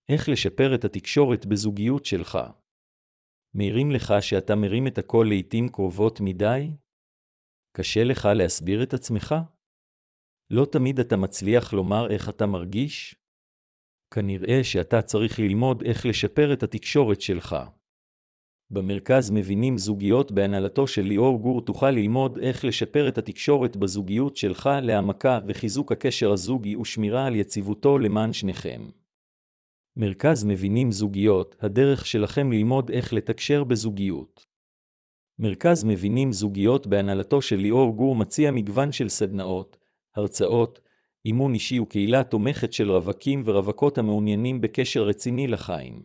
איך לשפר את התקשורת בזוגיות שלך? מעירים לך שאתה מרים את הקול לעתים קרובות מדי? קשה לך להסביר את עצמך? לא תמיד אתה מצליח לומר איך אתה מרגיש? כנראה שאתה צריך ללמוד איך לשפר את התקשורת שלך. במרכז מבינים זוגיות בהנהלתו של ליאור גור תוכל ללמוד איך לשפר את התקשורת בזוגיות שלך להעמקה וחיזוק הקשר הזוגי ושמירה על יציבותו למען שניכם. מרכז מבינים זוגיות, הדרך שלכם ללמוד איך לתקשר בזוגיות. מרכז מבינים זוגיות בהנהלתו של ליאור גור מציע מגוון של סדנאות, הרצאות, אימון אישי וקהילה תומכת של רווקים ורווקות המעוניינים בקשר רציני לחיים.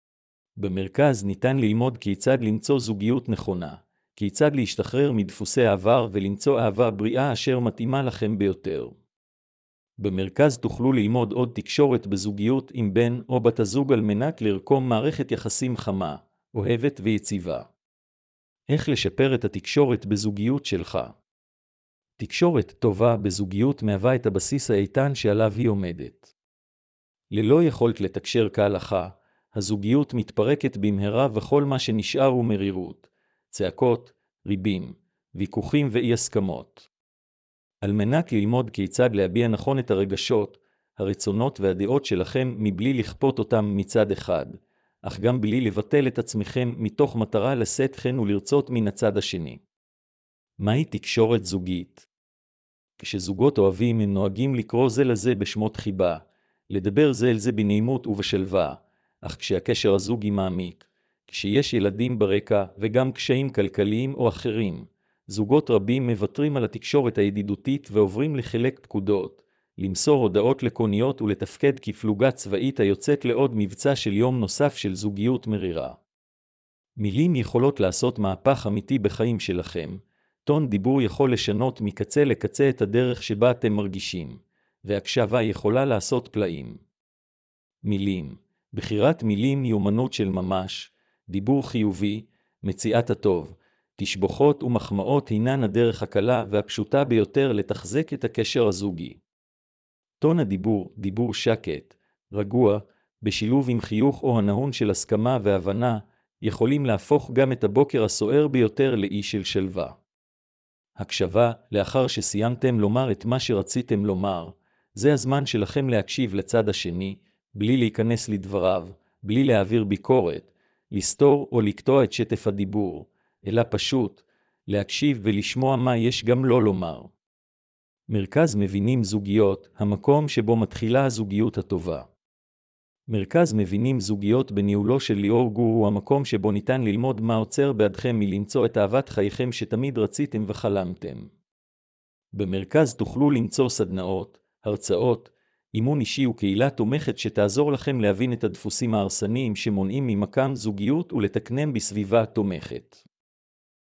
במרכז ניתן ללמוד כיצד למצוא זוגיות נכונה, כיצד להשתחרר מדפוסי העבר ולמצוא אהבה בריאה אשר מתאימה לכם ביותר. במרכז תוכלו ללמוד עוד תקשורת בזוגיות עם בן או בת הזוג על מנת לרקום מערכת יחסים חמה, אוהבת ויציבה. איך לשפר את התקשורת בזוגיות שלך? תקשורת טובה בזוגיות מהווה את הבסיס האיתן שעליו היא עומדת. ללא יכולת לתקשר כהלכה, הזוגיות מתפרקת במהרה וכל מה שנשאר הוא מרירות, צעקות, ריבים, ויכוחים ואי הסכמות. על מנת ללמוד כיצד להביע נכון את הרגשות, הרצונות והדעות שלכם מבלי לכפות אותם מצד אחד, אך גם בלי לבטל את עצמכם מתוך מטרה לשאת חן ולרצות מן הצד השני. מהי תקשורת זוגית? כשזוגות אוהבים הם נוהגים לקרוא זה לזה בשמות חיבה, לדבר זה אל זה בנעימות ובשלווה, אך כשהקשר הזוגי מעמיק, כשיש ילדים ברקע וגם קשיים כלכליים או אחרים, זוגות רבים מוותרים על התקשורת הידידותית ועוברים לחלק פקודות, למסור הודעות לקוניות ולתפקד כפלוגה צבאית היוצאת לעוד מבצע של יום נוסף של זוגיות מרירה. מילים יכולות לעשות מהפך אמיתי בחיים שלכם, טון דיבור יכול לשנות מקצה לקצה את הדרך שבה אתם מרגישים, והקשבה יכולה לעשות פלאים. מילים, בחירת מילים היא אומנות של ממש, דיבור חיובי, מציאת הטוב, תשבחות ומחמאות הינן הדרך הקלה והפשוטה ביותר לתחזק את הקשר הזוגי. טון הדיבור, דיבור שקט, רגוע, בשילוב עם חיוך או הנהון של הסכמה והבנה, יכולים להפוך גם את הבוקר הסוער ביותר לאי של שלווה. הקשבה, לאחר שסיימתם לומר את מה שרציתם לומר, זה הזמן שלכם להקשיב לצד השני, בלי להיכנס לדבריו, בלי להעביר ביקורת, לסתור או לקטוע את שטף הדיבור, אלא פשוט, להקשיב ולשמוע מה יש גם לא לומר. מרכז מבינים זוגיות, המקום שבו מתחילה הזוגיות הטובה. מרכז מבינים זוגיות בניהולו של ליאור גור הוא המקום שבו ניתן ללמוד מה עוצר בעדכם מלמצוא את אהבת חייכם שתמיד רציתם וחלמתם. במרכז תוכלו למצוא סדנאות, הרצאות, אימון אישי וקהילה תומכת שתעזור לכם להבין את הדפוסים ההרסניים שמונעים ממקם זוגיות ולתקנם בסביבה תומכת.